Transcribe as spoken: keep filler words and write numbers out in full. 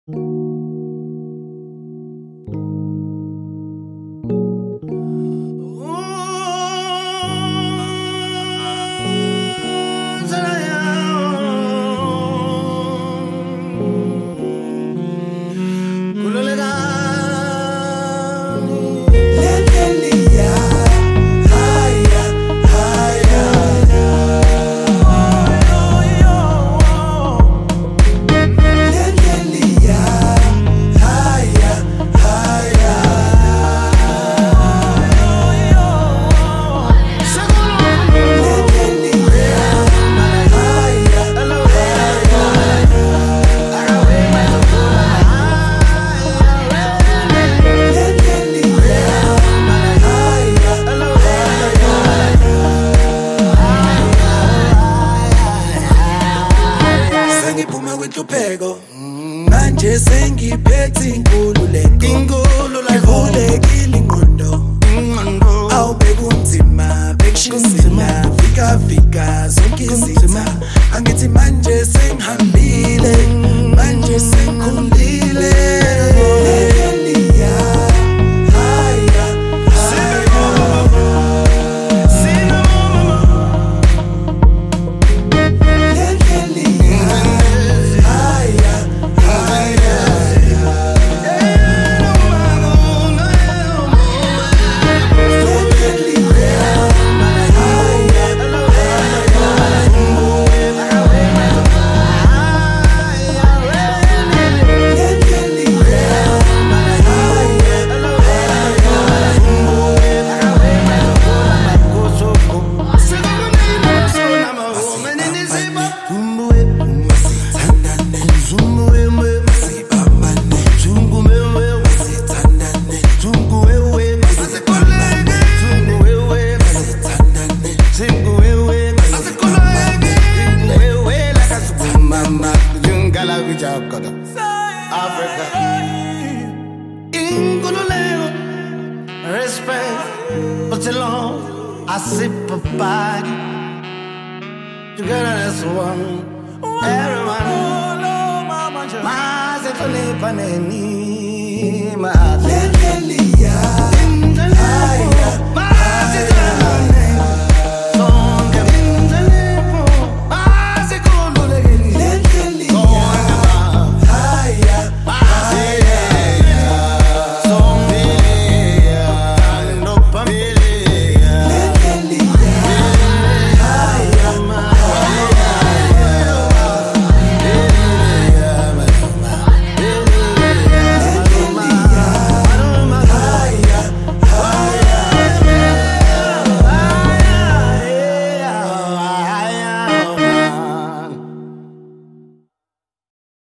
Pego manje sengiphethe inkulu lento inkulu la ivulekile ingqondo ingqondo awubeka unzima bekushisela fika fika zonke izitha angithi manje sengihambile manje sengikhulile Africa, Ingululeo, respect, but alone, I sip a body. Together as one, everyone, my second panini, my